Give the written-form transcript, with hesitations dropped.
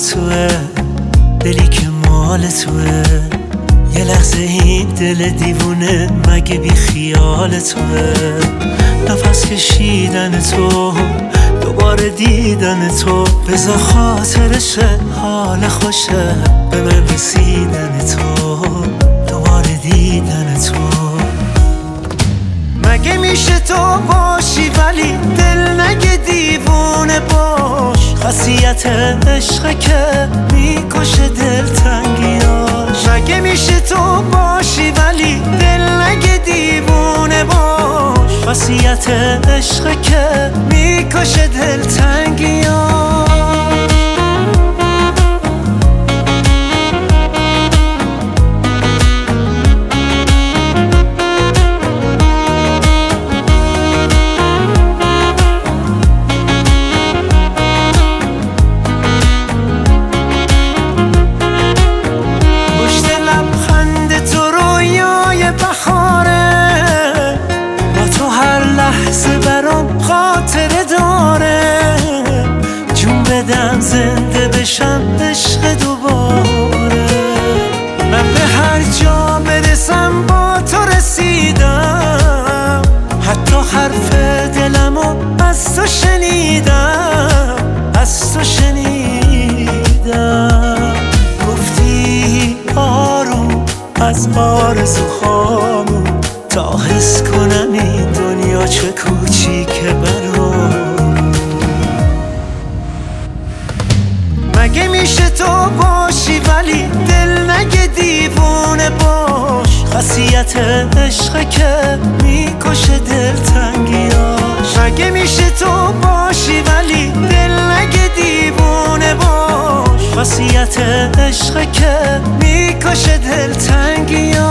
توه، دلی که مال توه. یه لحظه این دل دیوونه مگه بی خیال توه. نفس کشیدن تو، دوباره دیدن تو، بذار خاطرشه حال خوشه به من رسیدن تو، دوباره دیدن تو. مگه میشه تو باشی ولی دل نگه دیوونه باش؟ خاصیت عشقه که میکشه دلتنگیاش. مگه میشه تو باشی ولی دل نگه دیوونه باش؟ خاصیت عشقه که میکشه دلتنگیاش. خاطره داره جون بدم زنده بشم عشق دوباره. من به هر جا برسم با تو رسیدم، حتی حرف دلمو از تو شنیدم، از تو شنیدم. گفتی آروم از آرزوهامون تا حس کنم این دنیا چه کوچیکه برام. مگه میشه تو باشی ولی دل نگه دیوونه باش؟ خاصیت عشقه که میکشه دلتنگیاش. مگه میشه تو باشی ولی دل نگه دیوونه باش؟ خاصیت عشقه که میکشه دلتنگیاش.